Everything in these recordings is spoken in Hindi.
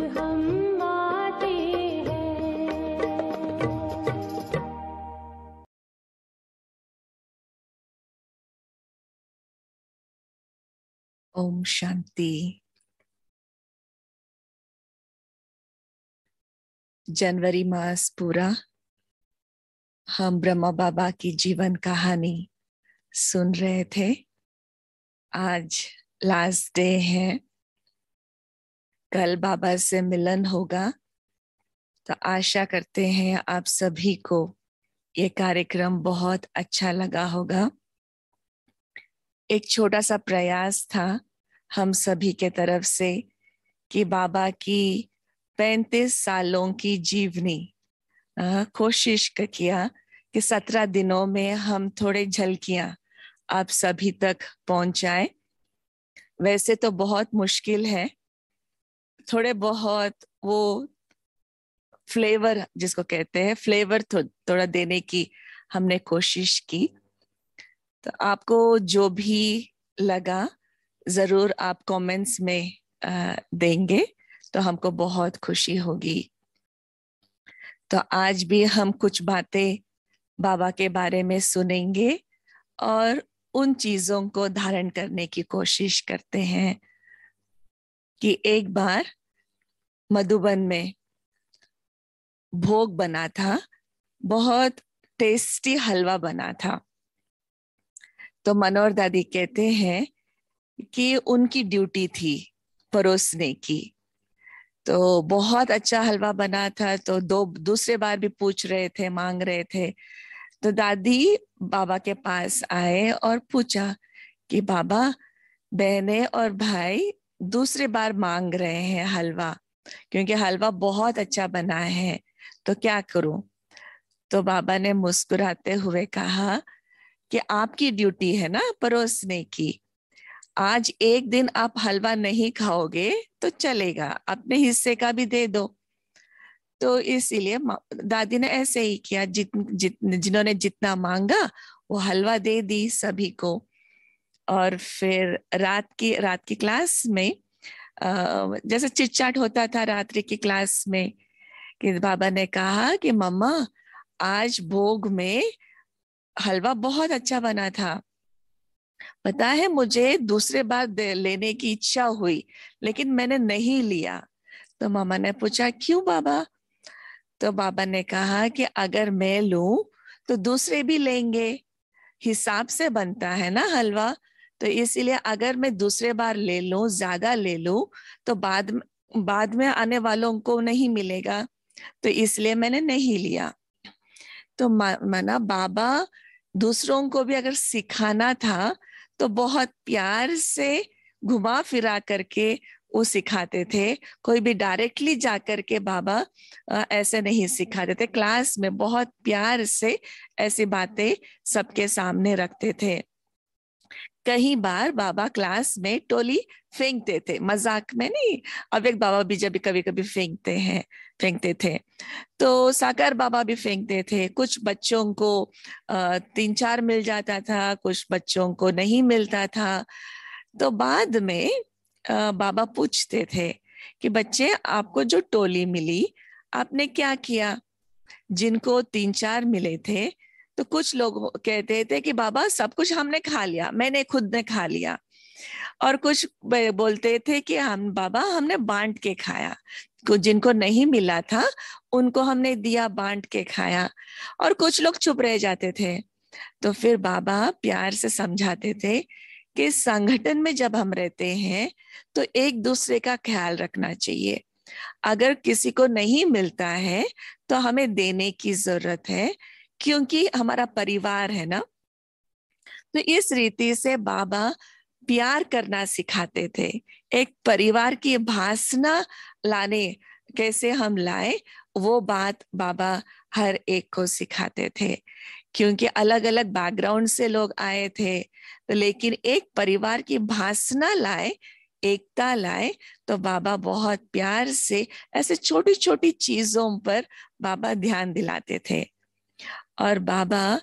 हम आते हैं। ओम शांति। जनवरी मास पूरा हम ब्रह्मा बाबा की जीवन कहानी सुन रहे थे। आज लास्ट डे है, कल बाबा से मिलन होगा। तो आशा करते हैं आप सभी को ये कार्यक्रम बहुत अच्छा लगा होगा। एक छोटा सा प्रयास था हम सभी के तरफ से कि बाबा की 35 सालों की जीवनी कोशिश किया कि 17 दिनों में हम थोड़े झलकियां आप सभी तक पहुंचाए। वैसे तो बहुत मुश्किल है, थोड़े बहुत वो फ्लेवर जिसको कहते हैं फ्लेवर थोड़ा देने की हमने कोशिश की। तो आपको जो भी लगा जरूर आप कमेंट्स में देंगे तो हमको बहुत खुशी होगी। तो आज भी हम कुछ बातें बाबा के बारे में सुनेंगे और उन चीजों को धारण करने की कोशिश करते हैं कि एक बार मधुबन में भोग बना था, बहुत टेस्टी हलवा बना था। तो मनोहर दादी कहते हैं कि उनकी ड्यूटी थी परोसने की। तो बहुत अच्छा हलवा बना था, तो दूसरे बार भी पूछ रहे थे, मांग रहे थे। तो दादी बाबा के पास आए और पूछा कि बाबा, बहनें और भाई दूसरी बार मांग रहे हैं हलवा, क्योंकि हलवा बहुत अच्छा बना है, तो क्या करूं। तो बाबा ने मुस्कुराते हुए कहा कि आपकी ड्यूटी है ना परोसने की। आज एक दिन आप हलवा नहीं खाओगे तो चलेगा, अपने हिस्से का भी दे दो। तो इसीलिए दादी ने ऐसे ही किया, जिन्होंने जितना मांगा वो हलवा दे दी सभी को। और फिर रात की क्लास में जैसे चिटचाट होता था रात्रि की क्लास में, कि बाबा ने कहा कि मम्मा, आज भोग में हलवा बहुत अच्छा बना था। पता है, मुझे दूसरे बार लेने की इच्छा हुई, लेकिन मैंने नहीं लिया। तो मामा ने पूछा क्यों बाबा। तो बाबा ने कहा कि अगर मैं लूं तो दूसरे भी लेंगे, हिसाब से बनता है ना हलवा। तो इसीलिए अगर मैं दूसरे बार ले लूं, ज्यादा ले लूं, तो बाद में आने वालों को नहीं मिलेगा। तो इसलिए मैंने नहीं लिया। तो माना बाबा दूसरों को भी अगर सिखाना था तो बहुत प्यार से घुमा फिरा करके वो सिखाते थे। कोई भी डायरेक्टली जाकर के बाबा ऐसे नहीं सिखाते थे, क्लास में बहुत प्यार से ऐसी बातें सबके सामने रखते थे। कई बार बाबा क्लास में टोली फेंकते थे, मजाक में नहीं। अब एक बाबा भी जब कभी कभी फेंकते थे। तो साकार बाबा भी फेंकते थे। कुछ बच्चों को 3-4 मिल जाता था, कुछ बच्चों को नहीं मिलता था। तो बाद में बाबा पूछते थे कि बच्चे, आपको जो टोली मिली आपने क्या किया। जिनको 3-4 मिले थे तो कुछ लोग कहते थे कि बाबा सब कुछ हमने खा लिया, मैंने खुद ने खा लिया। और कुछ बोलते थे कि हम बाबा हमने बांट के खाया, कुछ जिनको नहीं मिला था उनको हमने दिया, बांट के खाया। और कुछ लोग चुप रह जाते थे। तो फिर बाबा प्यार से समझाते थे कि संगठन में जब हम रहते हैं तो एक दूसरे का ख्याल रखना चाहिए। अगर किसी को नहीं मिलता है तो हमें देने की जरूरत है, क्योंकि हमारा परिवार है ना। तो इस रीति से बाबा प्यार करना सिखाते थे। एक परिवार की भावना लाने, कैसे हम लाए, वो बात बाबा हर एक को सिखाते थे। क्योंकि अलग अलग बैकग्राउंड से लोग आए थे, तो लेकिन एक परिवार की भावना लाए, एकता लाए। तो बाबा बहुत प्यार से ऐसे छोटी छोटी चीजों पर बाबा ध्यान दिलाते थे। और बाबा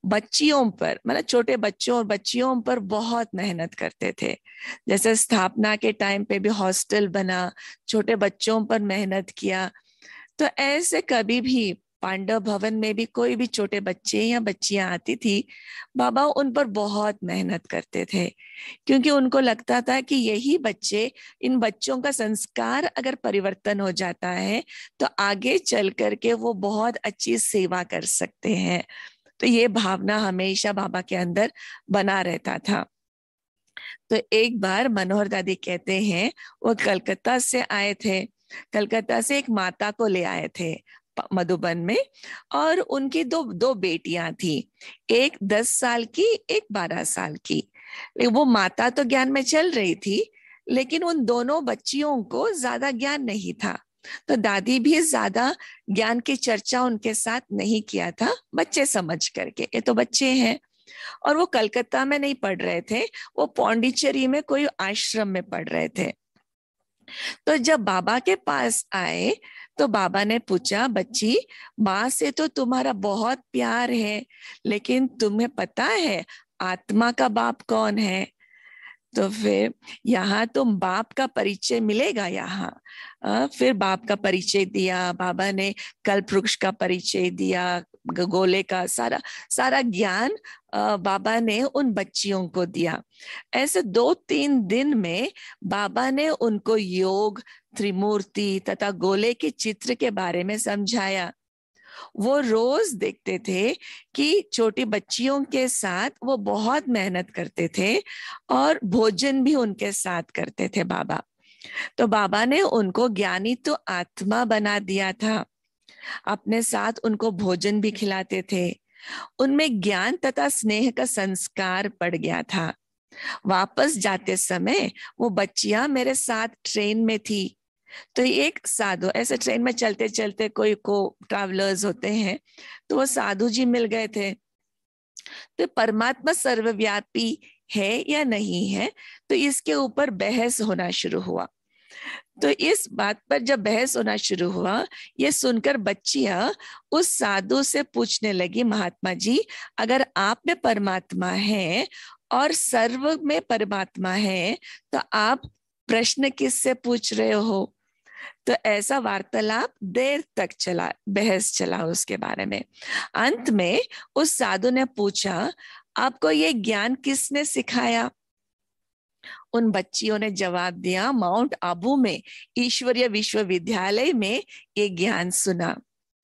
बच्चियों पर, मतलब छोटे बच्चों और बच्चियों पर बहुत मेहनत करते थे। जैसे स्थापना के टाइम पे भी हॉस्टल बना, छोटे बच्चों पर मेहनत किया। तो ऐसे कभी भी पांडव भवन में भी कोई भी छोटे बच्चे या बच्चियां आती थी, बाबा उन पर बहुत मेहनत करते थे, क्योंकि उनको लगता था कि यही बच्चे, इन बच्चों का संस्कार अगर परिवर्तन हो जाता है तो आगे चल करके वो बहुत अच्छी सेवा कर सकते हैं। तो ये भावना हमेशा बाबा के अंदर बना रहता था। तो एक बार मनोहर दादी कहते हैं, वो कलकत्ता से आए थे, कलकत्ता से एक माता को ले आए थे मधुबन में, और उनकी दो दो बेटियां थी, एक 10 साल की, एक 12 साल की। वो माता तो ज्ञान में चल रही थी, लेकिन उन दोनों बच्चियों को ज्यादा ज्ञान नहीं था। तो दादी भी ज्यादा ज्ञान की चर्चा उनके साथ नहीं किया था, बच्चे समझ करके, ये तो बच्चे हैं। और वो कलकत्ता में नहीं पढ़ रहे थे, वो पौंडीचेरी में कोई आश्रम में पढ़ रहे थे। तो जब बाबा के पास आए तो बाबा ने पूछा, बच्ची, माँ से तो तुम्हारा बहुत प्यार है, लेकिन तुम्हें पता है आत्मा का बाप कौन है? तो फिर यहाँ तुम बाप का परिचय मिलेगा यहाँ। फिर बाप का परिचय दिया बाबा ने, कल्प वृक्ष का परिचय दिया, गोले का सारा सारा ज्ञान बाबा ने उन बच्चियों को दिया। ऐसे 2-3 दिन में बाबा ने उनको योग, त्रिमूर्ति तथा गोले के चित्र के बारे में समझाया। वो रोज देखते थे कि छोटी बच्चियों के साथ वो बहुत मेहनत करते थे और भोजन भी उनके साथ करते थे बाबा। तो बाबा ने उनको ज्ञानी तो आत्मा बना दिया था, अपने साथ उनको भोजन भी खिलाते थे, उनमें ज्ञान तथा स्नेह का संस्कार पड़ गया था। वापस जाते समय वो बच्चियां मेरे साथ ट्रेन में थी। तो एक साधु, ऐसे ट्रेन में चलते चलते कोई को ट्रैवलर्स होते हैं, तो वो साधु जी मिल गए थे। तो परमात्मा सर्वव्यापी है या नहीं है, तो इसके ऊपर बहस होना शुरू हुआ। तो इस बात पर जब बहस होना शुरू हुआ, ये सुनकर बच्चियां उस साधु से पूछने लगी, महात्मा जी, अगर आप में परमात्मा है और सर्व में परमात्मा है, तो आप प्रश्न किससे पूछ रहे हो? तो ऐसा वार्तालाप देर तक चला, बहस चला उसके बारे में। अंत में उस साधु ने पूछा, आपको ये ज्ञान किसने सिखाया? उन बच्चियों ने जवाब दिया, माउंट आबू में ईश्वरीय विश्वविद्यालय में ये ज्ञान सुना।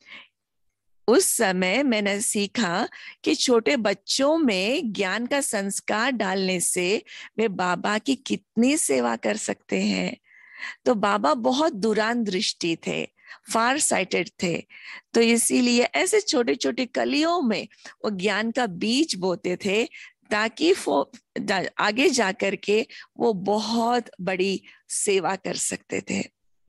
उस समय मैंने सीखा कि छोटे बच्चों में ज्ञान का संस्कार डालने से वे बाबा की कितनी सेवा कर सकते हैं। तो बाबा बहुत दूरांदृष्टि थे, फार साइटेड थे। तो इसीलिए ऐसे छोटे छोटे कलियों में वो ज्ञान का बीज बोते थे, ताकि आगे जाकर के वो बहुत बड़ी सेवा कर सकते थे।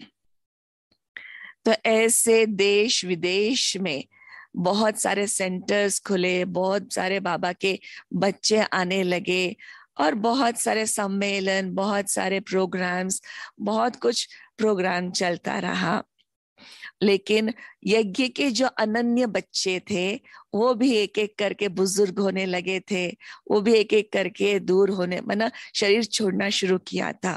तो ऐसे देश विदेश में बहुत सारे सेंटर्स खुले, बहुत सारे बाबा के बच्चे आने लगे, और बहुत सारे सम्मेलन, बहुत सारे प्रोग्राम्स, बहुत कुछ प्रोग्राम चलता रहा। लेकिन यज्ञ के जो अनन्य बच्चे थे, वो भी एक एक करके बुजुर्ग होने लगे थे, वो भी एक एक करके दूर होने, मतलब शरीर छोड़ना शुरू किया था।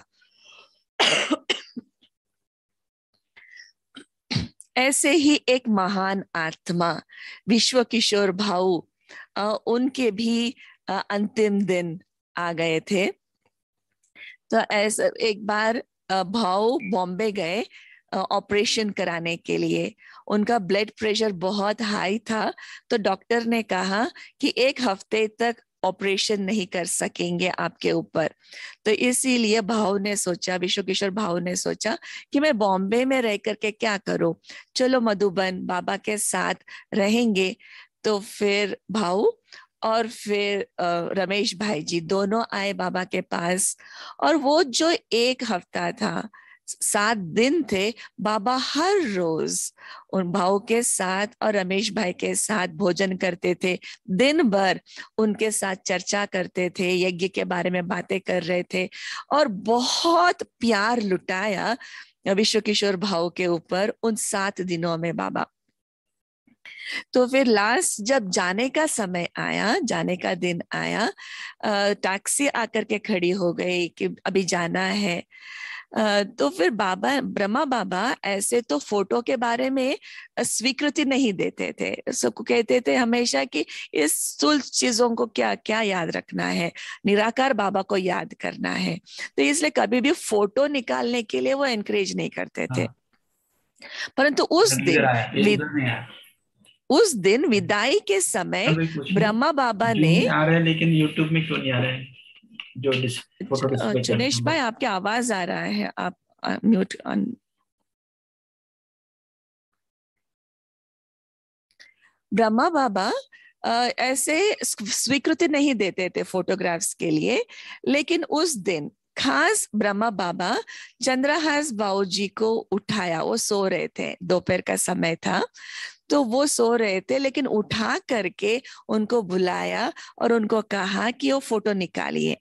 ऐसे ही एक महान आत्मा विश्व किशोर भाऊ, उनके भी अंतिम दिन आ गए थे। तो ऐसा एक बार भाऊ बॉम्बे गए ऑपरेशन कराने के लिए। उनका ब्लड प्रेशर बहुत हाई था, तो डॉक्टर ने कहा कि 1 हफ्ते तक ऑपरेशन नहीं कर सकेंगे आपके ऊपर। तो इसीलिए भाऊ ने सोचा, विश्व किशोर भाऊ ने सोचा कि मैं बॉम्बे में रह करके क्या करूं, चलो मधुबन बाबा के साथ रहेंगे। तो फिर भाऊ और फिर रमेश भाई जी दोनों आए बाबा के पास। और वो जो 1 हफ्ता था, 7 दिन थे, बाबा हर रोज उन भाव के साथ और रमेश भाई के साथ भोजन करते थे, दिन भर उनके साथ चर्चा करते थे, यज्ञ के बारे में बातें कर रहे थे, और बहुत प्यार लुटाया विश्व किशोर भाव के ऊपर उन 7 दिनों में बाबा। तो फिर लास्ट जब जाने का समय आया, जाने का दिन आया, टैक्सी आकर के खड़ी हो गई कि अभी जाना है। तो फिर बाबा, ब्रह्मा बाबा ऐसे तो फोटो के बारे में स्वीकृति नहीं देते थे, सबको कहते थे हमेशा कि इस स्थूल चीजों को क्या क्या याद रखना है, निराकार बाबा को याद करना है। तो इसलिए कभी भी फोटो निकालने के लिए वो एनकरेज नहीं करते थे। हाँ, परंतु उस अभी इधर दिन, आया, ये उधर नहीं आया। उस दिन विदाई के समय अभी पूछूं, ब्रह्मा बाबा जूम ने, में आ रहा है लेकिन यूट्यूब में क्यों नहीं आ रहा है? जो फोटो डिस्प्ले कर रहा चुनेश भाई हूँ। आपकी आवाज आ रहा है, आप म्यूट ऑन। ब्रह्मा बाबा ऐसे स्वीकृति नहीं देते थे फोटोग्राफ्स के लिए, लेकिन उस दिन खास ब्रह्मा बाबा चंद्रहास बाबू जी को उठाया। वो सो रहे थे, दोपहर का समय था, तो वो सो रहे थे, लेकिन उठा करके उनको बुलाया और उनको कहा कि वो फोटो निकालिए।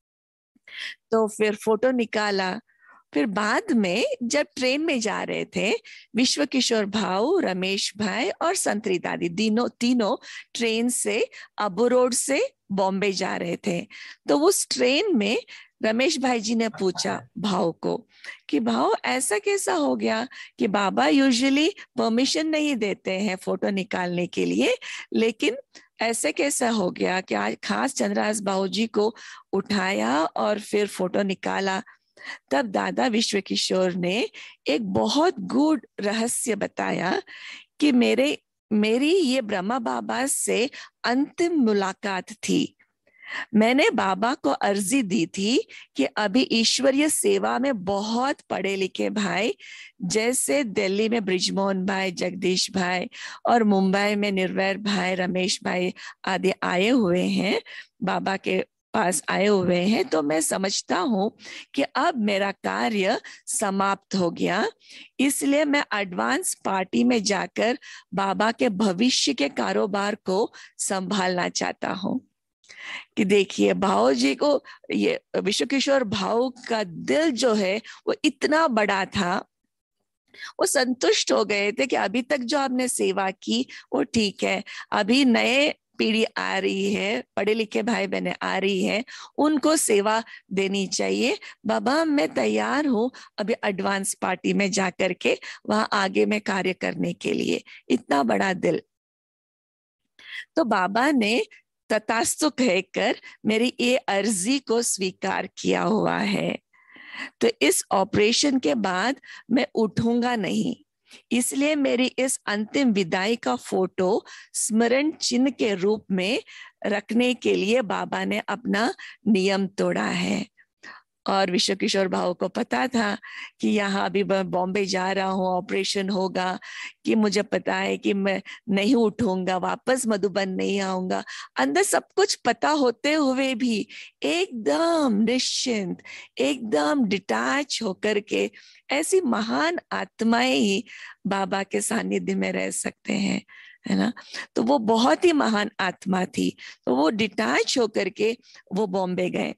तो फिर फोटो निकाला। फिर बाद में जब ट्रेन में जा रहे थे, विश्व किशोर भाऊ, रमेश भाई और संतरी दादी तीनों तीनों ट्रेन से अबू रोड से बॉम्बे जा रहे थे। तो उस ट्रेन में रमेश भाई जी ने पूछा भाव को कि भाव ऐसा कैसा हो गया कि बाबा यूजुअली परमिशन नहीं देते हैं फोटो निकालने के लिए, लेकिन ऐसे कैसा हो गया कि आज खास चंद्रहास बाबू जी को उठाया और फिर फोटो निकाला। तब दादा विश्व किशोर ने एक बहुत गूढ़ रहस्य बताया कि मेरी ये ब्रह्मा बाबा से अंतिम मुलाकात थी। मैंने बाबा को अर्जी दी थी कि अभी ईश्वरीय सेवा में बहुत पढ़े लिखे भाई, जैसे दिल्ली में ब्रिजमोहन भाई, जगदीश भाई और मुंबई में निर्वैर भाई, रमेश भाई आदि आए हुए हैं, बाबा के पास आए हुए हैं, तो मैं समझता हूं कि अब मेरा कार्य समाप्त हो गया। इसलिए मैं एडवांस पार्टी में जाकर बाबा के भविष्य के कारोबार को संभालना चाहता हूं। कि देखिए भाव जी को, ये विश्व किशोर भाव का दिल जो है वो इतना बड़ा था, वो संतुष्ट हो गए थे कि अभी तक जो आपने सेवा की वो ठीक है, अभी नए पीढ़ी आ रही है, पढ़े लिखे भाई बहने आ रही है, उनको सेवा देनी चाहिए। बाबा मैं तैयार हूं अभी एडवांस पार्टी में जाकर के वहां आगे में कार्य करने के लिए। इतना बड़ा दिल। तो बाबा ने तथास्तु कहकर मेरी ये अर्जी को स्वीकार किया हुआ है। तो इस ऑपरेशन के बाद मैं उठूंगा नहीं, इसलिए मेरी इस अंतिम विदाई का फोटो स्मरण चिन्ह के रूप में रखने के लिए बाबा ने अपना नियम तोड़ा है। और विश्व किशोर भाऊ को पता था कि यहाँ अभी बॉम्बे जा रहा हूँ, ऑपरेशन होगा, कि मुझे पता है कि मैं नहीं उठूंगा, वापस मधुबन नहीं आऊंगा। अंदर सब कुछ पता होते हुए भी एकदम निश्चिंत, एकदम डिटैच होकर के, ऐसी महान आत्माएं ही बाबा के सानिध्य में रह सकते हैं, है ना। तो वो बहुत ही महान आत्मा थी, तो वो डिटैच होकर के वो बॉम्बे गए।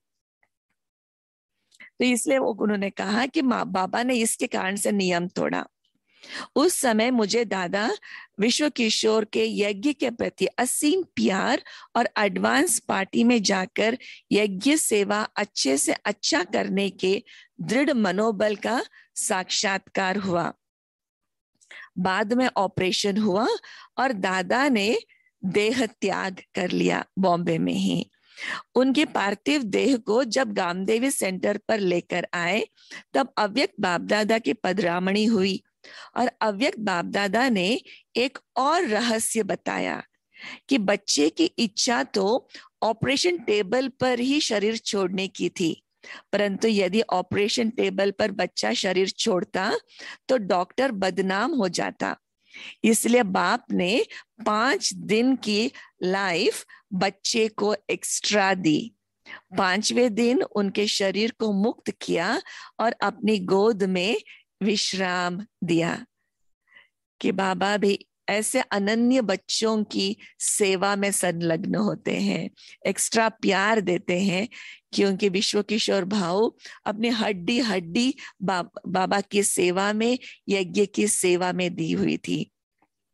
तो इसलिए वो उन्होंने कहा कि माँ बाबा ने इसके कारण से नियम तोड़ा। उस समय मुझे दादा विश्व किशोर के यज्ञ के प्रति असीम प्यार और एडवांस पार्टी में जाकर यज्ञ सेवा अच्छे से अच्छा करने के दृढ़ मनोबल का साक्षात्कार हुआ। बाद में ऑपरेशन हुआ और दादा ने देह त्याग कर लिया बॉम्बे में ही। उनके पार्थिव देह को जब गामदेवी सेंटर पर लेकर आए, तब अव्यक्त बापदादा की पधरामणी हुई और अव्यक्त बापदादा ने एक और रहस्य बताया कि बच्चे की इच्छा तो ऑपरेशन टेबल पर ही शरीर छोड़ने की थी, परंतु यदि ऑपरेशन टेबल पर बच्चा शरीर छोड़ता तो डॉक्टर बदनाम हो जाता। इसलिए बाप ने 5 दिन की लाइफ बच्चे को एक्स्ट्रा दी। 5वें दिन उनके शरीर को मुक्त किया और अपनी गोद में विश्राम दिया। कि बाबा भी ऐसे अनन्य बच्चों की सेवा में संलग्न होते हैं, एक्स्ट्रा प्यार देते हैं, क्योंकि विश्व किशोर भाऊ अपनी हड्डी हड्डी बाबा की सेवा में, यज्ञ की सेवा में दी हुई थी।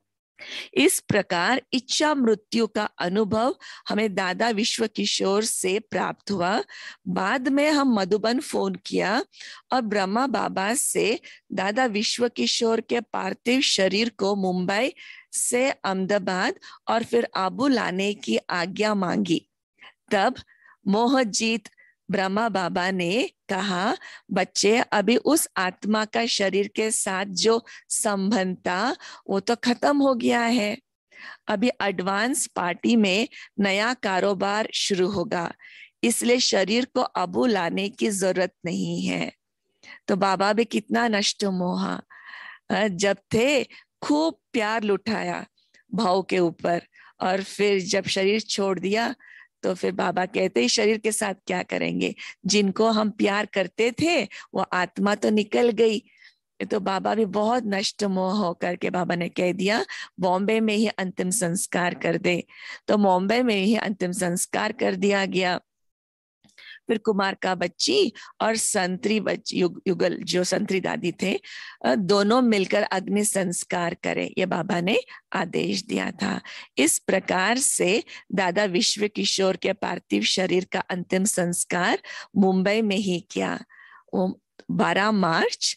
इस प्रकार इच्छा मृत्यु का अनुभव हमें दादा विश्व किशोर से प्राप्त हुआ। बाद में हम मधुबन फोन किया और ब्रह्मा बाबा से दादा विश्व किशोर के पार्थिव शरीर को मुंबई से अहमदाबाद और फिर आबू लाने की आज्ञा मांगी। तब मोहजीत ब्रह्मा बाबा ने कहा, बच्चे अभी उस आत्मा का शरीर के साथ जो संबंध था वो तो खत्म हो गया है। अभी एडवांस पार्टी में नया कारोबार शुरू होगा, इसलिए शरीर को अबू लाने की जरूरत नहीं है। तो बाबा भी कितना नष्ट मोहा, जब थे खूब प्यार लुटाया भाव के ऊपर, और फिर जब शरीर छोड़ दिया तो फिर बाबा कहते ही शरीर के साथ क्या करेंगे, जिनको हम प्यार करते थे वो आत्मा तो निकल गई। तो बाबा भी बहुत नष्ट मोह होकर के बाबा ने कह दिया बॉम्बे में ही अंतिम संस्कार कर दे। तो बॉम्बे में ही अंतिम संस्कार कर दिया गया। फिर कुमार का बच्ची और संतरी बच्ची युगल जो संतरी दादी थे, दोनों मिलकर अग्नि संस्कार करें, ये बाबा ने आदेश दिया था। इस प्रकार से दादा विश्व किशोर के पार्थिव शरीर का अंतिम संस्कार मुंबई में ही किया। 12 मार्च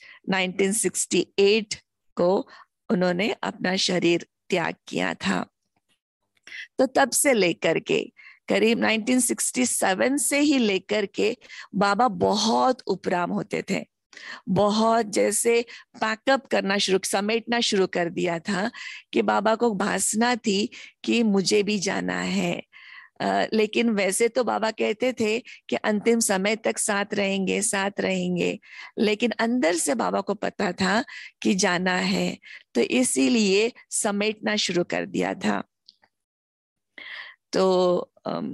1968 को उन्होंने अपना शरीर त्याग किया था। तो तब से लेकर के करीब 1967 से ही लेकर के बाबा बहुत उपराम होते थे, बहुत जैसे पैकअप करना शुरू, समेटना शुरू कर दिया था कि बाबा को भासना थी कि मुझे भी जाना है। लेकिन वैसे तो बाबा कहते थे कि अंतिम समय तक साथ रहेंगे साथ रहेंगे, लेकिन अंदर से बाबा को पता था कि जाना है, तो इसीलिए समेटना शुरू कर दिया था। तो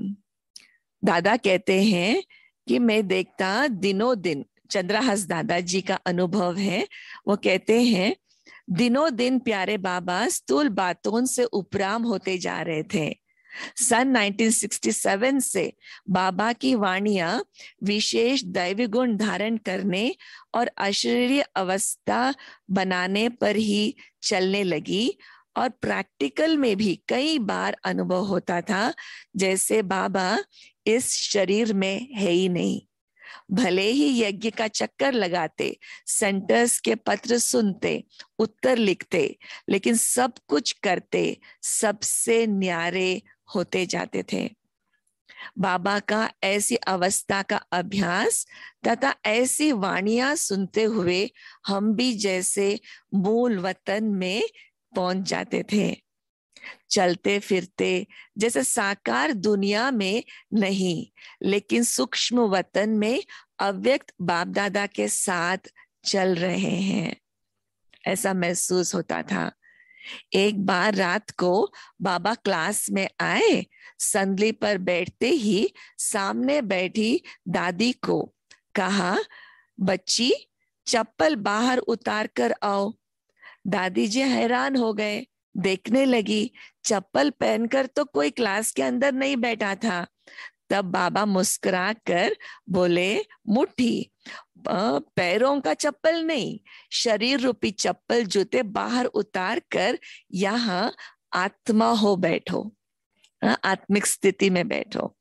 दादा कहते हैं कि मैं देखता दिनों दिन, चंद्रहास दादाजी का अनुभव है, वो कहते हैं दिनों दिन प्यारे बाबा स्थूल बातों से उपराम होते जा रहे थे। सन 1967 से बाबा की वाणियां विशेष दैवी गुण धारण करने और अशरीरी अवस्था बनाने पर ही चलने लगी, और प्रैक्टिकल में भी कई बार अनुभव होता था जैसे बाबा इस शरीर में है ही नहीं। भले ही यज्ञ का चक्कर लगाते, सेंटर्स के पत्र सुनते, उत्तर लिखते, लेकिन सब कुछ करते सबसे न्यारे होते जाते थे। बाबा का ऐसी अवस्था का अभ्यास तथा ऐसी वाणियां सुनते हुए हम भी जैसे मूल वतन में पहुंच जाते थे, चलते फिरते जैसे साकार दुनिया में नहीं, लेकिन सूक्ष्म वतन में अव्यक्त बाप दादा के साथ चल रहे हैं, ऐसा महसूस होता था। एक बार रात को बाबा क्लास में आए, संदली पर बैठते ही सामने बैठी दादी को कहा, बच्ची चप्पल बाहर उतार कर आओ। दादी जी हैरान हो गए, देखने लगी, चप्पल पहनकर तो कोई क्लास के अंदर नहीं बैठा था। तब बाबा मुस्कुरा कर बोले, मुट्ठी, पैरों का चप्पल नहीं, शरीर रूपी चप्पल जूते बाहर उतार कर यहाँ आत्मा हो बैठो, आत्मिक स्थिति में बैठो।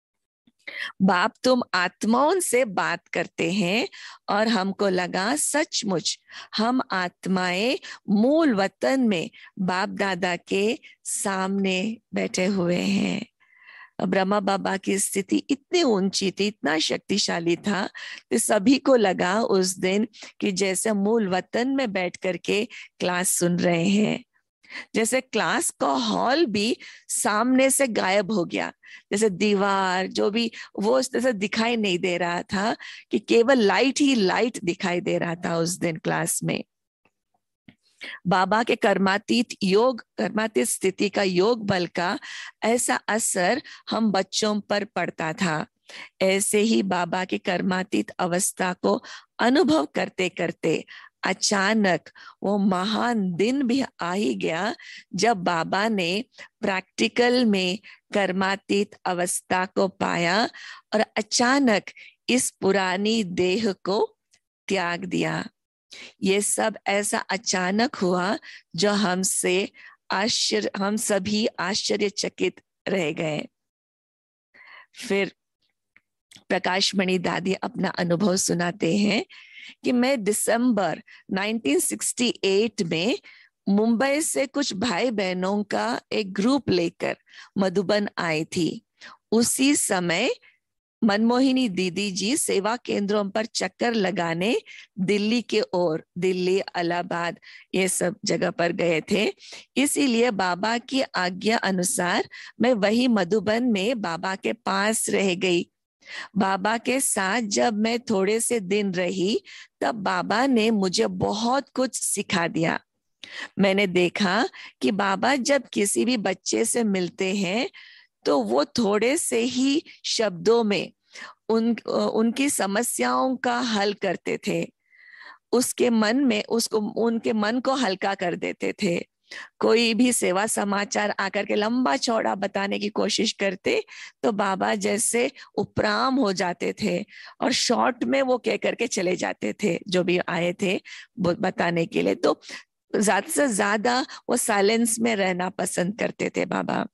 बाप तुम आत्माओं से बात करते हैं और हमको लगा सचमुच हम आत्माएं मूल वतन में बाप दादा के सामने बैठे हुए हैं। ब्रह्मा बाबा की स्थिति इतनी ऊंची थी, इतना शक्तिशाली था कि सभी को लगा उस दिन कि जैसे मूल वतन में बैठ करके क्लास सुन रहे हैं। जैसे क्लास का हॉल भी सामने से गायब हो गया, जैसे दीवार जो भी वो उस तरह से दिखाई नहीं दे रहा था, कि केवल लाइट ही लाइट दिखाई दे रहा था उस दिन क्लास में। बाबा के कर्मातीत स्थिति का योग बल का ऐसा असर हम बच्चों पर पड़ता था। ऐसे ही बाबा की कर्मातीत अवस्था को अनुभव करते करते अचानक वो महान दिन भी आ ही गया जब बाबा ने प्रैक्टिकल में कर्मातीत अवस्था को पाया और अचानक इस पुरानी देह को त्याग दिया। ये सब ऐसा अचानक हुआ जो हमसे हम सभी आश्चर्यचकित रह गए। फिर प्रकाश मणि दादी अपना अनुभव सुनाते हैं कि मैं दिसंबर 1968 में मुंबई से कुछ भाई बहनों का एक ग्रुप लेकर मधुबन आई थी। उसी समय मनमोहिनी दीदी जी सेवा केंद्रों पर चक्कर लगाने दिल्ली के ओर, दिल्ली, इलाहाबाद, ये सब जगह पर गए थे। इसीलिए बाबा की आज्ञा अनुसार मैं वही मधुबन में बाबा के पास रह गई। बाबा के साथ जब मैं थोड़े से दिन रही तब बाबा ने मुझे बहुत कुछ सिखा दिया। मैंने देखा कि बाबा जब किसी भी बच्चे से मिलते हैं तो वो थोड़े से ही शब्दों में उनकी समस्याओं का हल करते थे। उनके मन को हल्का कर देते थे। कोई भी सेवा समाचार आकर के लंबा चौड़ा बताने की कोशिश करते तो बाबा जैसे उपराम हो जाते थे और शॉर्ट में वो कह करके चले जाते थे, जो भी आए थे बताने के लिए। तो ज्यादा से ज्यादा वो साइलेंस में रहना पसंद करते थे बाबा।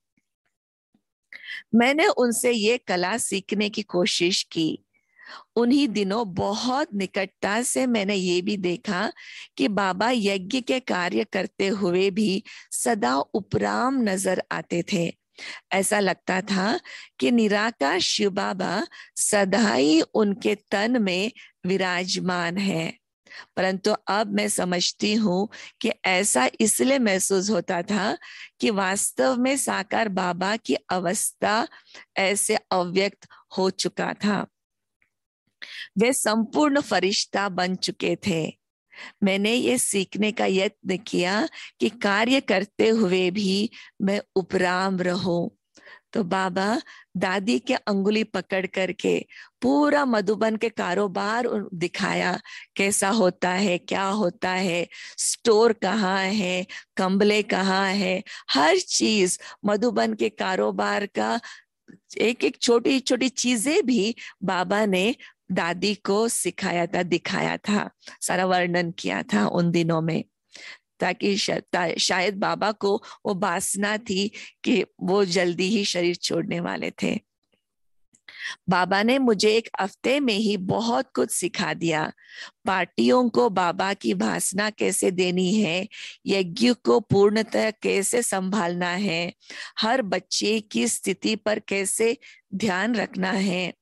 मैंने उनसे ये कला सीखने की कोशिश की। उन्हीं दिनों बहुत निकटता से मैंने ये भी देखा कि बाबा यज्ञ के कार्य करते हुए भी सदा उपराम नजर आते थे। ऐसा लगता था कि निराकार शिव बाबा सदा ही उनके तन में विराजमान है। परंतु अब मैं समझती हूँ कि ऐसा इसलिए महसूस होता था कि वास्तव में साकार बाबा की अवस्था ऐसे अव्यक्त हो चुका था। वे संपूर्ण फरिश्ता बन चुके थे। मैंने ये सीखने का यत्न किया कि कार्य करते हुए भी मैं उपराम रहूं। तो बाबा दादी के अंगुली पकड़ करके पूरा मधुबन के कारोबार दिखाया, कैसा होता है, क्या होता है, स्टोर कहाँ है, कंबले कहाँ है, हर चीज मधुबन के कारोबार का एक एक छोटी छोटी चीजें भी बाबा ने दादी को सिखाया था, दिखाया था, सारा वर्णन किया था उन दिनों में। ताकि शायद बाबा को वो वासना थी कि वो जल्दी ही शरीर छोड़ने वाले थे। बाबा ने मुझे एक हफ्ते में ही बहुत कुछ सिखा दिया। पार्टियों को बाबा की भाषणा कैसे देनी है, यज्ञ को पूर्णतः कैसे संभालना है, हर बच्चे की स्थिति पर कैसे ध्यान रखना है,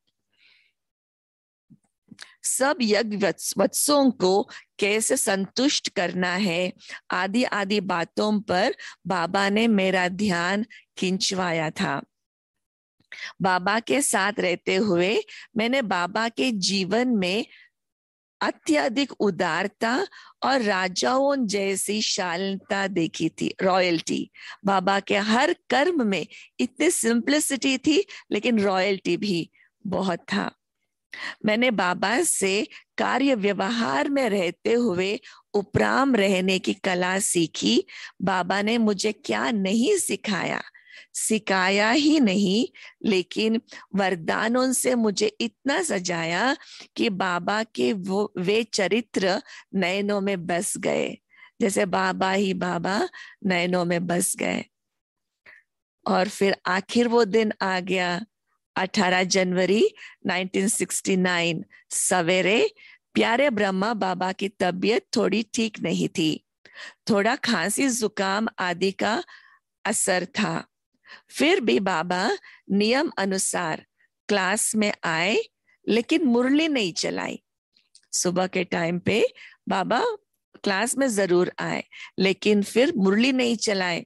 सब यज्ञ वत्सों को कैसे संतुष्ट करना है, आदि आदि बातों पर बाबा ने मेरा ध्यान खिंचवाया था। बाबा के साथ रहते हुए मैंने बाबा के जीवन में अत्यधिक उदारता और राजाओं जैसी शालीनता देखी थी, रॉयल्टी। बाबा के हर कर्म में इतनी सिंप्लिसिटी थी, लेकिन रॉयल्टी भी बहुत था। मैंने बाबा से कार्य व्यवहार में रहते हुए उपराम रहने की कला सीखी। बाबा ने मुझे क्या नहीं सिखाया ही नहीं, लेकिन वरदानों से मुझे इतना सजाया कि बाबा के वे चरित्र नयनों में बस गए, जैसे बाबा ही बाबा नयनों में बस गए। और फिर आखिर वो दिन आ गया, 18 जनवरी 1969 सवेरे। प्यारे ब्रह्मा बाबा की तबीयत थोड़ी ठीक नहीं थी, थोड़ा खांसी जुकाम आदि का असर था। फिर भी बाबा नियम अनुसार क्लास में आए, लेकिन मुरली नहीं चलाई। सुबह के टाइम पे बाबा क्लास में जरूर आए, लेकिन फिर मुरली नहीं चलाए।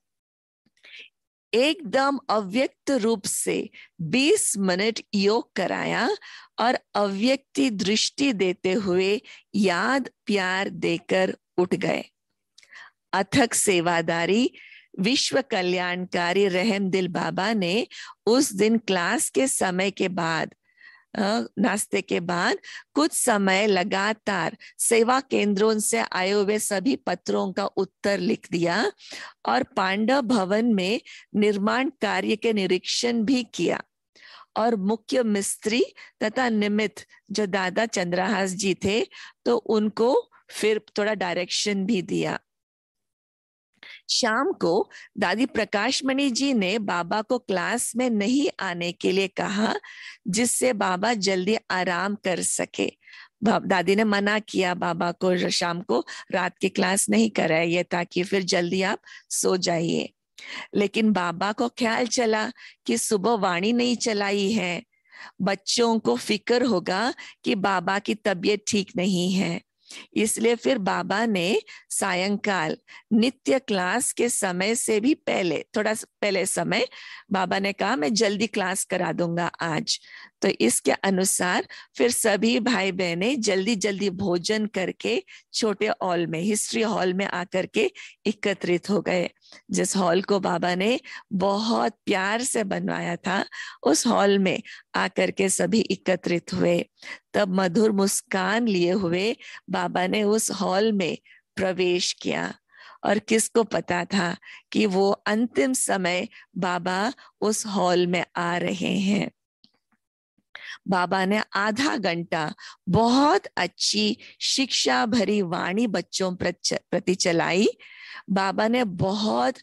एकदम अव्यक्त रूप से 20 मिनट योग कराया और अव्यक्ति दृष्टि देते हुए याद प्यार देकर उठ गए। अथक सेवादारी विश्व कल्याणकारी रहमदिल बाबा ने उस दिन क्लास के समय के बाद, नाश्ते के बाद कुछ समय लगातार सेवा केंद्रों से आए हुए सभी पत्रों का उत्तर लिख दिया और पांडव भवन में निर्माण कार्य के निरीक्षण भी किया। और मुख्य मिस्त्री तथा निमित्त जो दादा चंद्रहास जी थे, तो उनको फिर थोड़ा डायरेक्शन भी दिया। शाम को दादी प्रकाश मणि जी ने बाबा को क्लास में नहीं आने के लिए कहा, जिससे बाबा जल्दी आराम कर सके। दादी ने मना किया बाबा को शाम को रात की क्लास नहीं कराइए, ताकि फिर जल्दी आप सो जाइए। लेकिन बाबा को ख्याल चला कि सुबह वाणी नहीं चलाई है, बच्चों को फिक्र होगा कि बाबा की तबीयत ठीक नहीं है। इसलिए फिर बाबा ने सायंकाल नित्य क्लास के समय से भी पहले, थोड़ा पहले समय, बाबा ने कहा मैं जल्दी क्लास करा दूंगा आज। तो इसके अनुसार फिर सभी भाई बहने जल्दी जल्दी भोजन करके छोटे हॉल में, हिस्ट्री हॉल में आकर के एकत्रित हो गए। जिस हॉल को बाबा ने बहुत प्यार से बनवाया था, उस हॉल में आकर के सभी एकत्रित हुए। तब मधुर मुस्कान लिए हुए बाबा ने उस हॉल में प्रवेश किया। और किसको पता था कि वो अंतिम समय बाबा उस हॉल में आ रहे हैं। बाबा ने आधा घंटा बहुत अच्छी शिक्षा भरी वाणी बच्चों प्रति चलाई। बाबा ने बहुत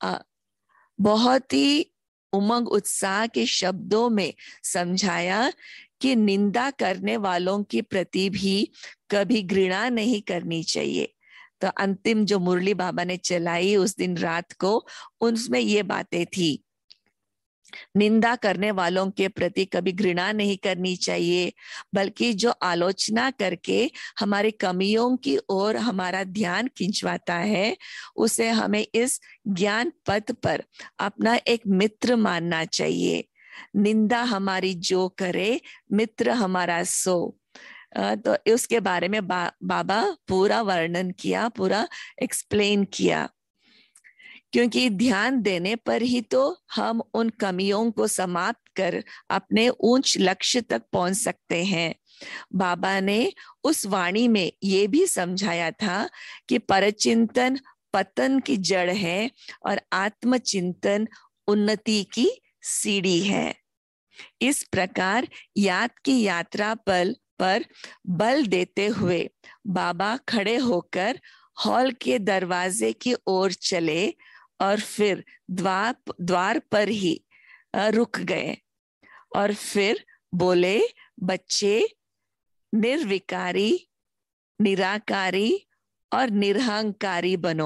ही उमंग उत्साह के शब्दों में समझाया कि निंदा करने वालों के प्रति भी कभी घृणा नहीं करनी चाहिए। तो अंतिम जो मुरली बाबा ने चलाई उस दिन रात को, उसमें ये बातें थी, निंदा करने वालों के प्रति कभी घृणा नहीं करनी चाहिए, बल्कि जो आलोचना करके हमारी कमियों की ओर हमारा ध्यान खिंचवाता है, उसे हमें इस ज्ञान पथ पर अपना एक मित्र मानना चाहिए। निंदा हमारी जो करे, मित्र हमारा सो। तो उसके बारे में बाबा पूरा वर्णन किया, पूरा एक्सप्लेन किया। क्योंकि ध्यान देने पर ही तो हम उन कमियों को समाप्त कर अपने ऊंच लक्ष्य तक पहुंच सकते हैं। बाबा ने उस वाणी में ये भी समझाया था कि परचिंतन पतन की जड़ है और आत्मचिंतन उन्नति की सीढ़ी है। इस प्रकार याद की यात्रा पर बल देते हुए बाबा खड़े होकर हॉल के दरवाजे की ओर चले और फिर द्वार पर ही रुक गए और फिर बोले, बच्चे निर्विकारी, निराकारी और निरहंकारी बनो।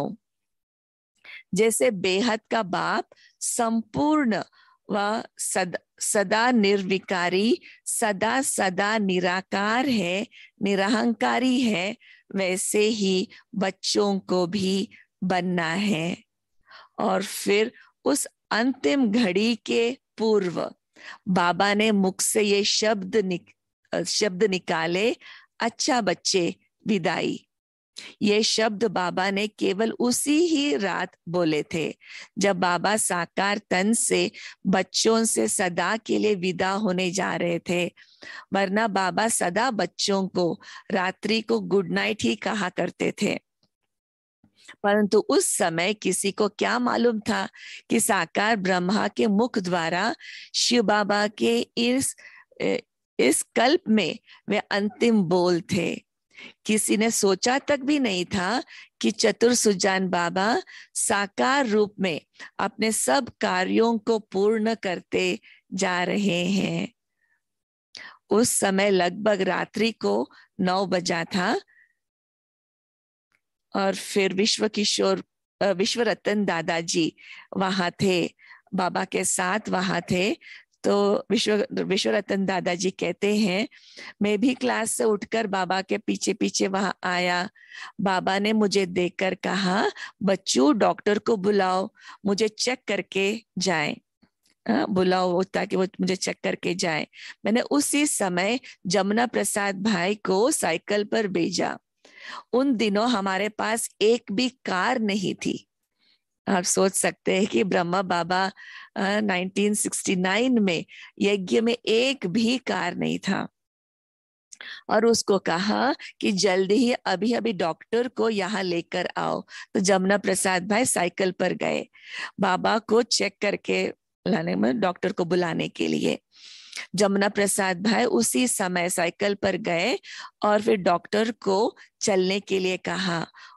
जैसे बेहद का बाप संपूर्ण व सदा निर्विकारी, सदा सदा निराकार है, निरहंकारी है, वैसे ही बच्चों को भी बनना है। और फिर उस अंतिम घड़ी के पूर्व बाबा ने मुख से ये शब्द निकाले, अच्छा बच्चे विदाई। ये शब्द बाबा ने केवल उसी ही रात बोले थे, जब बाबा साकार तन से बच्चों से सदा के लिए विदा होने जा रहे थे। वरना बाबा सदा बच्चों को रात्रि को गुड नाइट ही कहा करते थे। परंतु उस समय किसी को क्या मालूम था कि साकार ब्रह्मा के मुख द्वारा शिव बाबा के इस कल्प में वे अंतिम बोल थे। किसी ने सोचा तक भी नहीं था कि चतुर सुजान बाबा साकार रूप में अपने सब कार्यों को पूर्ण करते जा रहे हैं। उस समय लगभग रात्रि को 9 बजा था और फिर विश्व रतन दादाजी वहां थे, बाबा के साथ वहां थे। तो विश्व रतन दादाजी कहते हैं, मैं भी क्लास से उठकर बाबा के पीछे पीछे वहां आया। बाबा ने मुझे देखकर कहा, बच्चों डॉक्टर को बुलाओ, मुझे चेक करके जाए, बुलाओ ताकि वो मुझे चेक करके जाए। मैंने उसी समय जमुना प्रसाद भाई को साइकिल पर भेजा। उन दिनों हमारे पास एक भी कार नहीं थी। आप सोच सकते हैं कि ब्रह्मा बाबा 1969 में यज्ञ में एक भी कार नहीं था। और उसको कहा कि जल्दी ही अभी डॉक्टर को यहाँ लेकर आओ। तो जमुना प्रसाद भाई साइकिल पर गए बाबा को चेक करके लाने में, डॉक्टर को बुलाने के लिए। जमुना प्रसाद भाई उसी समय साइकिल पर गए और फिर डॉक्टर को चलने के लिए कहा।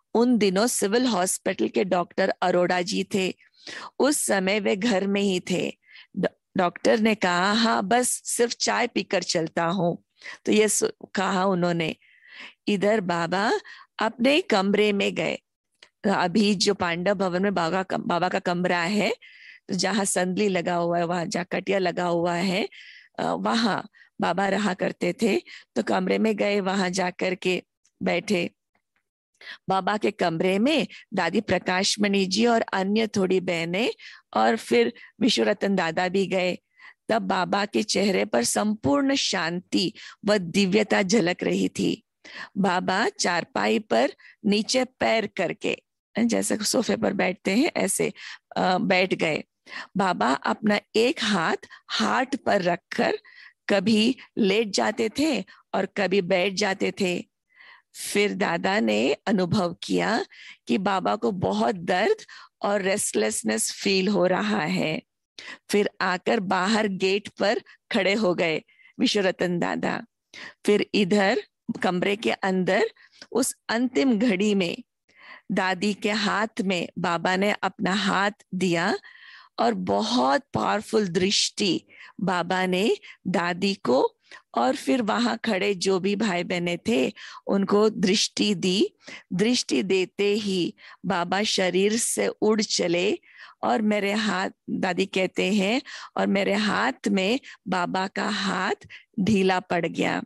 उन दिनों सिविल हॉस्पिटल के डॉक्टर अरोड़ा जी थे। उस समय वे घर में ही थे। डॉक्टर ने कहा, हाँ बस सिर्फ चाय पीकर चलता हूँ। तो ये कहा उन्होंने। इधर बाबा अपने कमरे में गए। अभी जो पांडव भवन में बाबा का कमरा है, तो जहाँ संदली लगा हुआ है, वहां जहाँ कटिया लगा हुआ है, वहां बाबा रहा करते थे। तो कमरे में गए, वहां जाकर के बैठे। बाबा के कमरे में दादी प्रकाशमणि जी और अन्य थोड़ी बहनें और फिर विश्वरतन दादा भी गए। तब बाबा के चेहरे पर संपूर्ण शांति व दिव्यता झलक रही थी। बाबा चारपाई पर नीचे पैर करके, जैसे सोफे पर बैठते हैं ऐसे बैठ गए। बाबा अपना एक हाथ हार्ट पर रखकर कभी लेट जाते थे और कभी बैठ जाते थे। फिर दादा ने अनुभव किया कि बाबा को बहुत दर्द और रेस्टलेसनेस फील हो रहा है। फिर आकर बाहर गेट पर खड़े हो गए विश्वरतन दादा। फिर इधर कमरे के अंदर उस अंतिम घड़ी में दादी के हाथ में बाबा ने अपना हाथ दिया और बहुत पावरफुल दृष्टि बाबा ने दादी को और फिर वहां खड़े जो भी भाई बहने थे उनको दृष्टि दी। दृष्टि देते ही बाबा शरीर से उड़ चले और मेरे हाथ, दादी कहते हैं, और मेरे हाथ में बाबा का हाथ ढीला पड़ गया।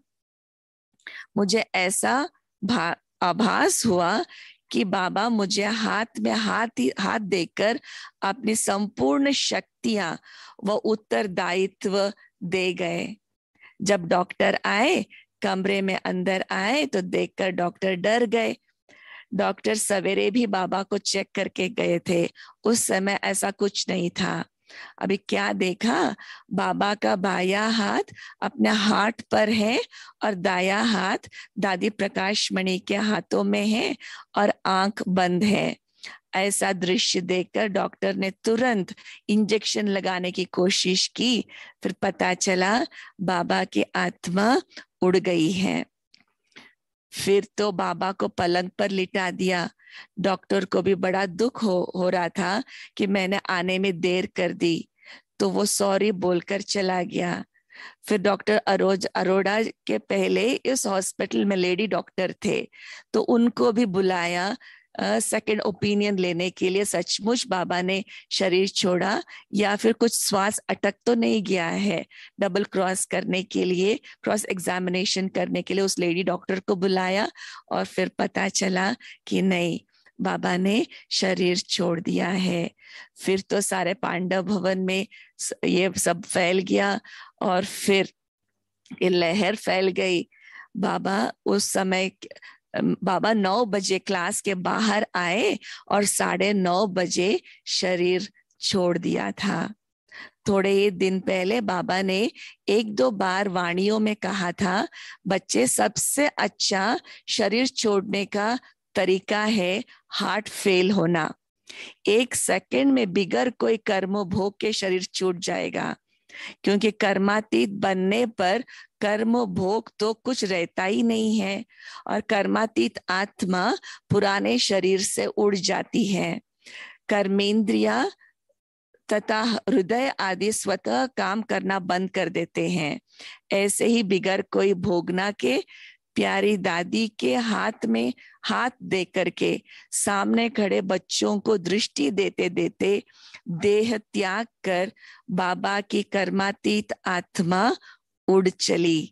मुझे ऐसा आभास हुआ कि बाबा मुझे हाथ में हाथ देकर अपनी संपूर्ण शक्तियां व उत्तरदायित्व दे गए। जब डॉक्टर आए, कमरे में अंदर आए, तो देखकर डॉक्टर डर गए। डॉक्टर सवेरे भी बाबा को चेक करके गए थे, उस समय ऐसा कुछ नहीं था। अभी क्या देखा, बाबा का बाया हाथ अपने हार्ट पर है और दाया हाथ दादी प्रकाशमणि के हाथों में है और आंख बंद है। ऐसा दृश्य देखकर डॉक्टर ने तुरंत इंजेक्शन लगाने की कोशिश की। फिर पता चला बाबा की आत्मा उड़ गई है। फिर तो बाबा को पलंग पर लिटा दिया। डॉक्टर को भी बड़ा दुख हो रहा था कि मैंने आने में देर कर दी, तो वो सॉरी बोलकर चला गया। फिर डॉक्टर अरोड़ा के पहले इस हॉस्पिटल में लेडी डॉक्टर थे, तो उनको भी बुलाया सेकंड ओपिनियन लेने के लिए। सचमुच बाबा ने शरीर छोड़ा या फिर कुछ श्वास अटक तो नहीं गया है, डबल क्रॉस करने के लिए, क्रॉस एग्जामिनेशन करने के लिए उस लेडी डॉक्टर को बुलाया और फिर पता चला कि नहीं, बाबा ने शरीर छोड़ दिया है। फिर तो सारे पांडव भवन में ये सब फैल गया और फिर ये लहर फैल गई। बाबा उस समय, बाबा 9 बजे क्लास के बाहर आए और 9:30 बजे शरीर छोड़ दिया था। थोड़े ही दिन पहले बाबा ने 1-2 बार वाणियों में कहा था, बच्चे सबसे अच्छा शरीर छोड़ने का तरीका है हार्ट फेल होना। 1 सेकंड में बिगर कोई कर्म भोग के शरीर छूट जाएगा, क्योंकि कर्मातीत बनने पर कर्म भोग तो कुछ रहता ही नहीं है और कर्मातीत आत्मा पुराने शरीर से उड़ जाती है। कर्मेंद्रिया तथा हृदय आदि स्वतः काम करना बंद कर देते हैं। ऐसे ही बिगर कोई भोगना के प्यारी दादी के हाथ में हाथ दे करके सामने खड़े बच्चों को दृष्टि देते देते देह त्याग कर बाबा की कर्मातीत आत्मा उड़ चली।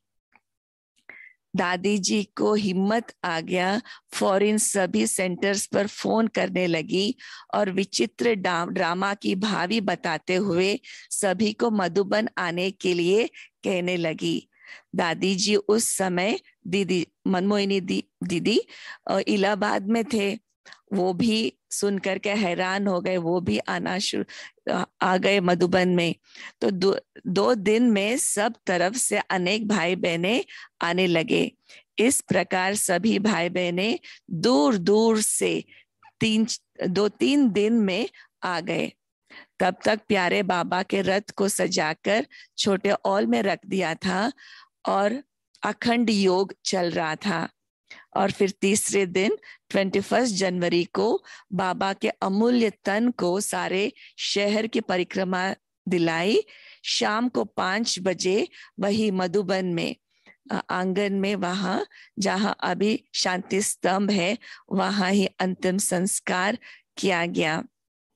दादी जी को हिम्मत आ गया, फौरन सभी सेंटर्स पर फोन करने लगी और विचित्र ड्रामा की भावी बताते हुए सभी को मधुबन आने के लिए कहने लगी। दादी जी उस समय दीदी मनमोहिनी दीदी इलाहाबाद में थे। वो भी सुन करके हैरान हो गए, वो भी आ गए मधुबन में। तो 2 दिन में सब तरफ से अनेक भाई बहने आने लगे। इस प्रकार सभी भाई बहने दूर दूर से 2-3 दिन में आ गए। तब तक प्यारे बाबा के रथ को सजाकर छोटे ऑल में रख दिया था और अखंड योग चल रहा था। और फिर तीसरे दिन 21 जनवरी को बाबा के अमूल्य तन को सारे शहर की परिक्रमा दिलाई। शाम को 5 बजे वही मधुबन में आंगन में, वहां जहां अभी शांति स्तंभ है, वहां ही अंतिम संस्कार किया गया।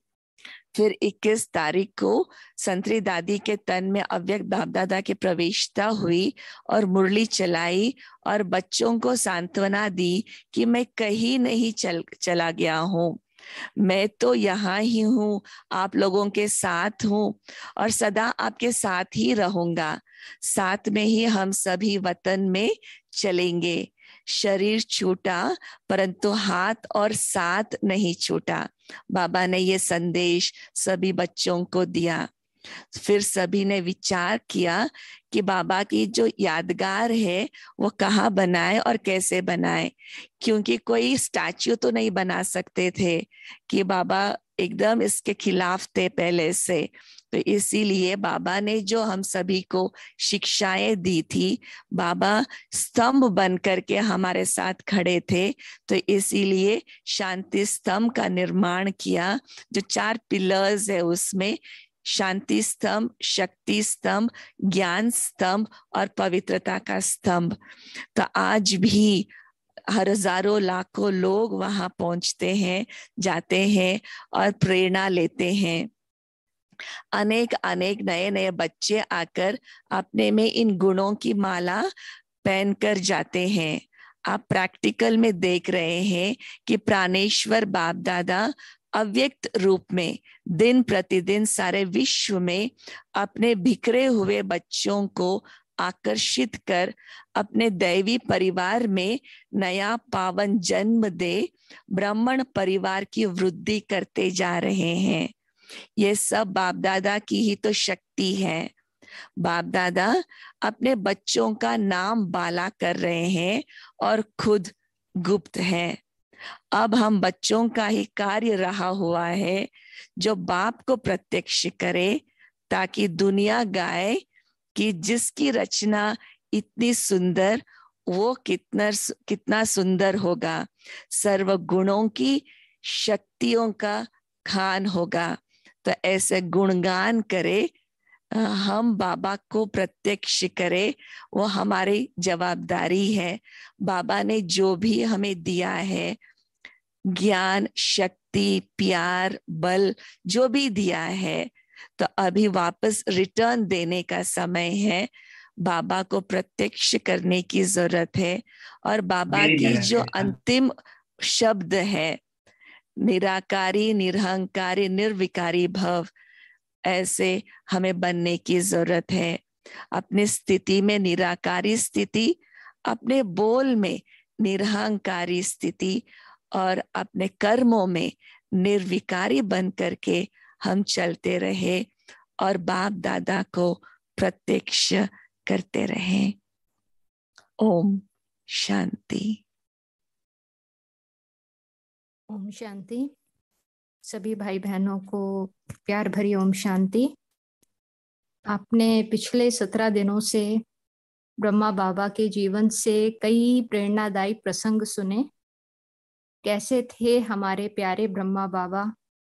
फिर 21 तारीख को संतरी दादी के तन में अव्यक्त बाप दादा की प्रवेशता हुई और मुरली चलाई और बच्चों को सांत्वना दी कि मैं कहीं नहीं चला गया हूँ, मैं तो यहाँ ही हूँ, आप लोगों के साथ हूँ और सदा आपके साथ ही रहूंगा। साथ में ही हम सभी वतन में चलेंगे। शरीर छूटा परंतु हाथ और साथ नहीं छूटा। बाबा ने ये संदेश सभी बच्चों को दिया। फिर सभी ने विचार किया कि बाबा की जो यादगार है वो कहाँ बनाए और कैसे बनाए, क्योंकि कोई स्टैच्यू तो नहीं बना सकते थे कि बाबा एकदम इसके खिलाफ थे पहले से। तो इसीलिए बाबा ने जो हम सभी को शिक्षाएं दी थी, बाबा स्तंभ बन करके हमारे साथ खड़े थे, तो इसीलिए शांति स्तंभ का निर्माण किया। जो 4 पिलर्स है उसमें शांति स्तंभ, शक्ति स्तंभ, ज्ञान स्तंभ और पवित्रता का स्तंभ। तो आज भी हजारों लाखों लोग वहां पहुंचते हैं, जाते हैं और प्रेरणा लेते हैं। अनेक अनेक नए नए बच्चे आकर अपने में इन गुणों की माला पहनकर जाते हैं। आप प्रैक्टिकल में देख रहे हैं कि प्राणेश्वर बाप दादा अव्यक्त रूप में दिन प्रतिदिन सारे विश्व में अपने बिखरे हुए बच्चों को आकर्षित कर अपने दैवी परिवार में नया पावन जन्म दे ब्राह्मण परिवार की वृद्धि करते जा रहे हैं। ये सब बाप दादा की ही तो शक्ति है। बाप दादा अपने बच्चों का नाम बाला कर रहे हैं और खुद गुप्त हैं। अब हम बच्चों का ही कार्य रहा हुआ है जो बाप को प्रत्यक्ष करे, ताकि दुनिया गाए कि जिसकी रचना इतनी सुंदर, वो कितना सुंदर होगा, सर्व गुणों की शक्तियों का खान होगा। तो ऐसे गुणगान करे, हम बाबा को प्रत्यक्ष करे, वो हमारी जवाबदारी है। बाबा ने जो भी हमें दिया है, ज्ञान, शक्ति, प्यार, बल, जो भी दिया है, तो अभी वापस रिटर्न देने का समय है। बाबा को प्रत्यक्ष करने की जरूरत है। और बाबा की जो अंतिम शब्द है, निराकारी, निरहंकारी, निर्विकारी भव, ऐसे हमें बनने की जरूरत है। अपनी स्थिति में निराकारी स्थिति, अपने बोल में निरहंकारी स्थिति और अपने कर्मों में निर्विकारी बन करके हम चलते रहे और बाप दादा को प्रत्यक्ष करते रहे। ओम शांति। ओम शांति। सभी भाई बहनों को प्यार भरी ओम शांति। आपने पिछले 17 दिनों से ब्रह्मा बाबा के जीवन से कई प्रेरणादायी प्रसंग सुने। कैसे थे हमारे प्यारे ब्रह्मा बाबा,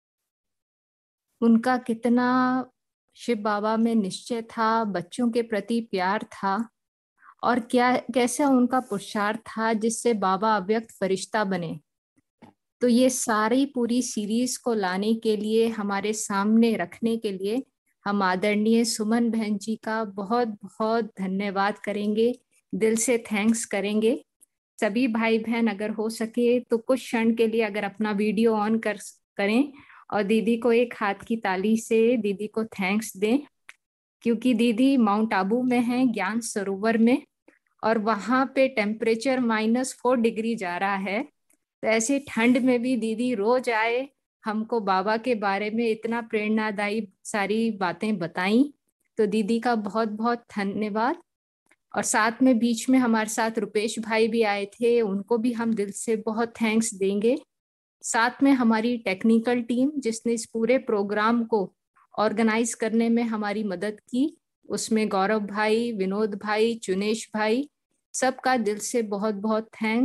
उनका कितना शिव बाबा में निश्चय था, बच्चों के प्रति प्यार था, और कैसा उनका पुरुषार्थ था जिससे बाबा अव्यक्त फरिश्ता बने। तो ये सारी पूरी सीरीज को लाने के लिए, हमारे सामने रखने के लिए हम आदरणीय सुमन बहन जी का बहुत बहुत धन्यवाद करेंगे, दिल से थैंक्स करेंगे। सभी भाई बहन अगर हो सके तो कुछ क्षण के लिए अगर अपना वीडियो ऑन करें और दीदी को एक हाथ की ताली से दीदी को थैंक्स दें, क्योंकि दीदी माउंट आबू में है, ज्ञान सरोवर में, और वहां पे टेम्परेचर -4 डिग्री जा रहा है। तो ऐसे ठंड में भी दीदी रोज आए, हमको बाबा के बारे में इतना प्रेरणादायी सारी बातें बताई। तो दीदी का बहुत बहुत धन्यवाद। और साथ में बीच में हमारे साथ रुपेश भाई भी आए थे, उनको भी हम दिल से बहुत थैंक्स देंगे। साथ में हमारी टेक्निकल टीम जिसने इस पूरे प्रोग्राम को ऑर्गेनाइज करने में हमारी मदद की, उसमें गौरव भाई, विनोद भाई, चुनेश भाई, सबका दिल से बहुत बहुत थैंक्स।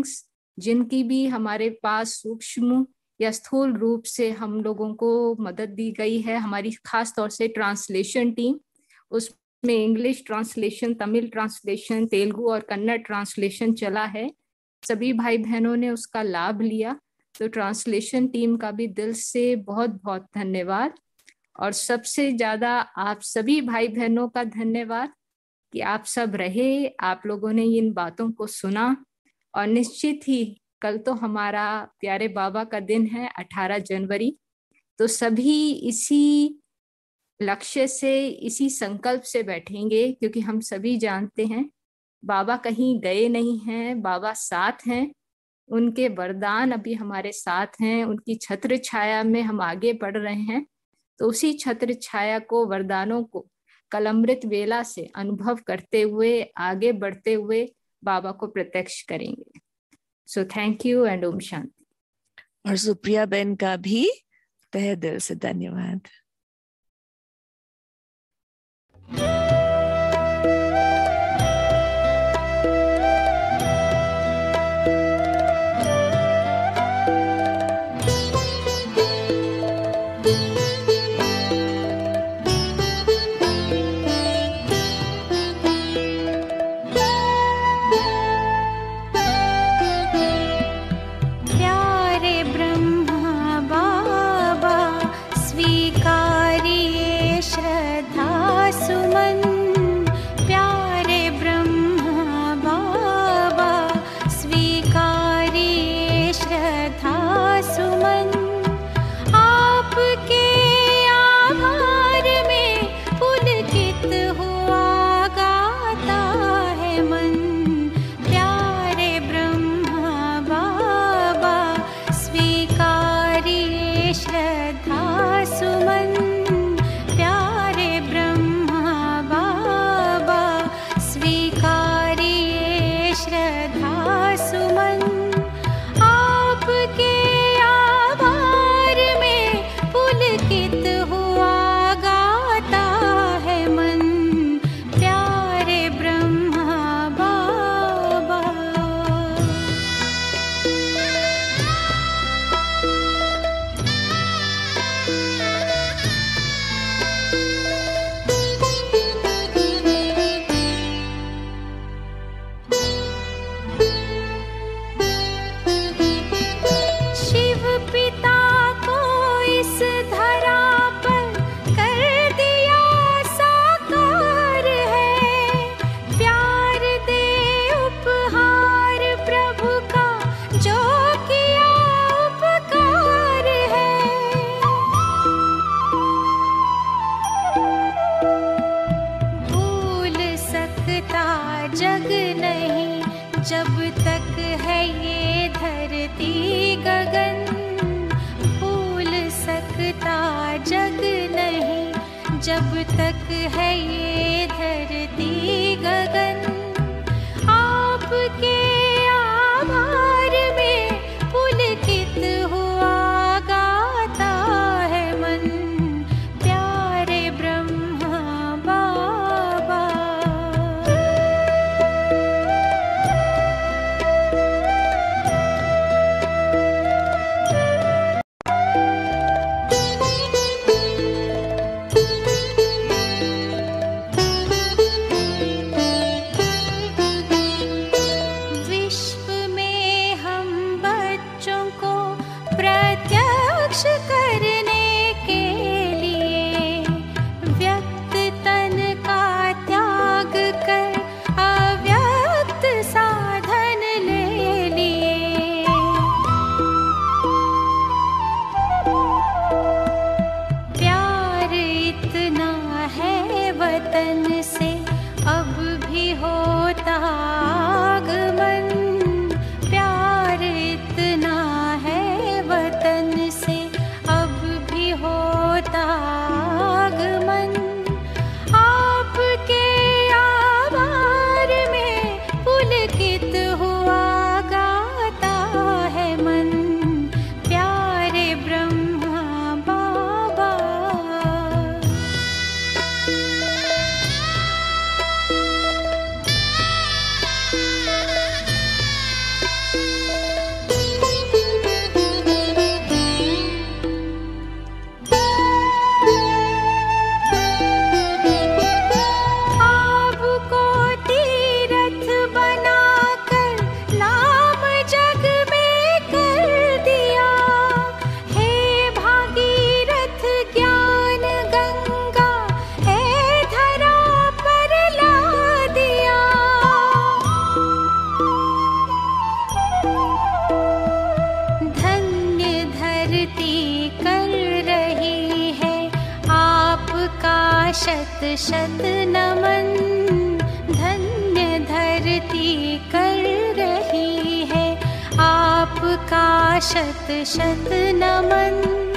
जिनकी भी हमारे पास सूक्ष्म या स्थूल रूप से हम लोगों को मदद दी गई है, हमारी खास तौर से ट्रांसलेशन टीम, उसमें English translation, Tamil translation, Telugu और कन्नड़ ट्रांसलेशन चला है। सभी भाई बहनों ने उसका लाभ लिया, तो ट्रांसलेशन टीम का भी दिल से बहुत बहुत धन्यवाद। और सबसे ज्यादा आप सभी भाई बहनों का धन्यवाद कि आप सब रहे, आप लोगों ने इन बातों को सुना। और निश्चित ही कल तो हमारा प्यारे बाबा का दिन है, 18 जनवरी, तो सभी इसी लक्ष्य से, इसी संकल्प से बैठेंगे, क्योंकि हम सभी जानते हैं बाबा कहीं गए नहीं हैं, बाबा साथ हैं, उनके वरदान अभी हमारे साथ हैं, उनकी छत्र छाया में हम आगे बढ़ रहे हैं। तो उसी छत्र छाया को, वरदानों को कल अमृत वेला से अनुभव करते हुए आगे बढ़ते हुए बाबा को प्रत्यक्ष करेंगे। सो थैंक यू एंड ओम शांति। और सुप्रिया बहन का भी तहे दिल से धन्यवाद। प्यारे ब्रह्मा बाबा स्वीकारिए श्रद्धा सुमन। प्यारे ब्रह्मा बाबा स्वीकारिए श्रद्धा सुमन। आपके आभार में पुलकित हुआ गाता है मन। प्यारे ब्रह्मा बाबा स्वीकारिए श्रद्धा सुमन। प्यारे ब्रह्मा बाबा स्वीकारिए श्रद्धा सुमन। आपके आभार में पुलकित हुआ गाता है मन। प्यारे ब्रह्मा बाबा। शिव पिता को इस धरा पर कर दिया साकार है। प्यार दे उपहार प्रभु का जो किया उपकार है। भूल सकता जग नहीं जब तक है ये धरती गगन। भूल सकता जग नहीं जब तक है ये धरती गगन। आपके आभार में पुलकित हुआ गाता है मन। प्यारे ब्रह्मा बाबा। विश्व में हम बच्चों को प्रत्यक्ष करने के लिए व्यक्त तन का त्याग कर अव्यक्त साधन ले लिए। प्यार इतना है वतन से अब भी होता आगमन। प्यार इतना है वतन से अब भी होता आगमन। आपके आभार में पुलकित हुआ गाता है मन। प्यारे ब्रह्मा बाबा। शत शत नमन, धन्य धरती कर रही है आपका शत शत नमन।